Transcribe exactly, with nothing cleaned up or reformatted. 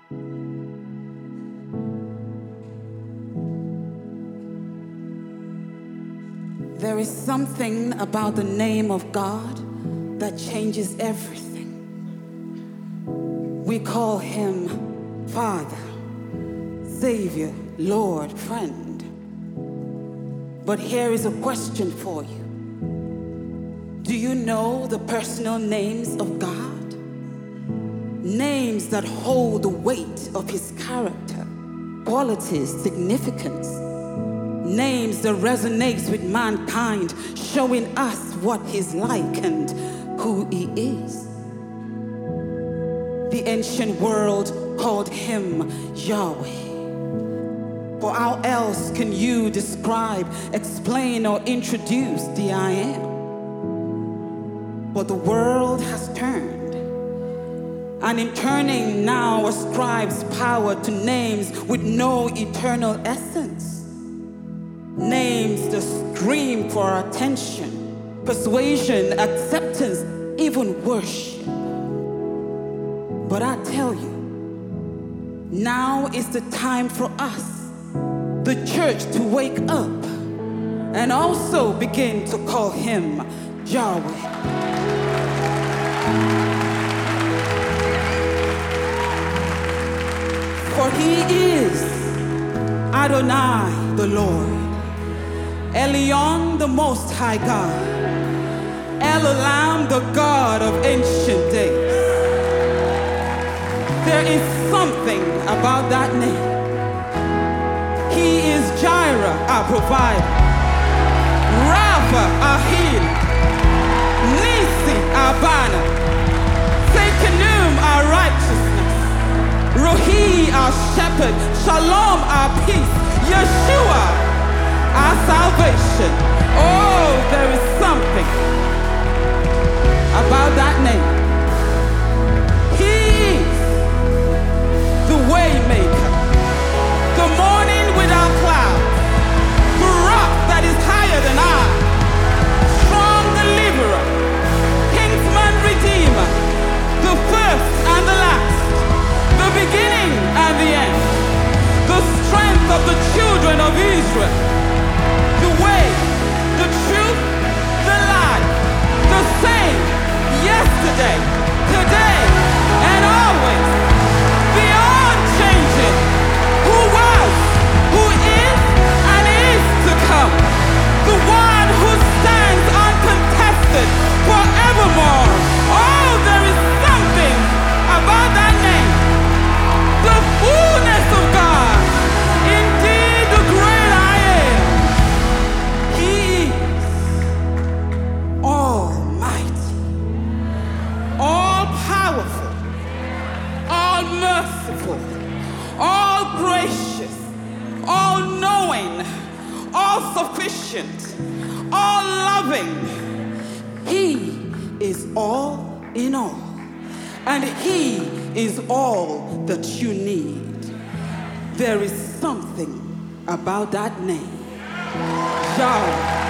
There is something about the name of God that changes everything. We call him Father, Savior, Lord, friend. But here is a question for you. Do you know the personal names of God? Names that hold the weight of his character, qualities, significance. Names that resonates with mankind, showing us what he's like and who he is. The ancient world called him Yahweh. For how else can you describe, explain, or introduce the I Am? But the world has turned, and in turning now ascribes power to names with no eternal essence. Names that scream for attention, persuasion, acceptance, even worship. But I tell you, now is the time for us, the church, to wake up and also begin to call him Yahweh. For he is Adonai, the Lord, Elyon, the Most High God, El Olam, the God of ancient days. There is something about that name. He is Jireh, our provider, Rapha, our healer, Nisi, our banner, Tsekenum, our righteousness, Rohi, our shepherd, Shalom, our peace, Yeshua, our salvation. Oh, there is something about that name. He is the Waymaker, the morning without clouds, the rock that is higher than I, strong deliverer, kinsman redeemer, the first and the last, the beginning and the end, the strength of the children of Israel. The way, the truth, the life, the same yesterday, today, and always. The unchanging, who was, who is, and is to come. The one who stands uncontested forevermore. Oh, there is something about that name. The fullness of God. Indeed, the great I am. He is almighty, all-powerful, all-merciful, all-gracious, all-knowing, all-sufficient, all-loving. He is all in all, and he is all that you need. There is something about that name, Yahweh.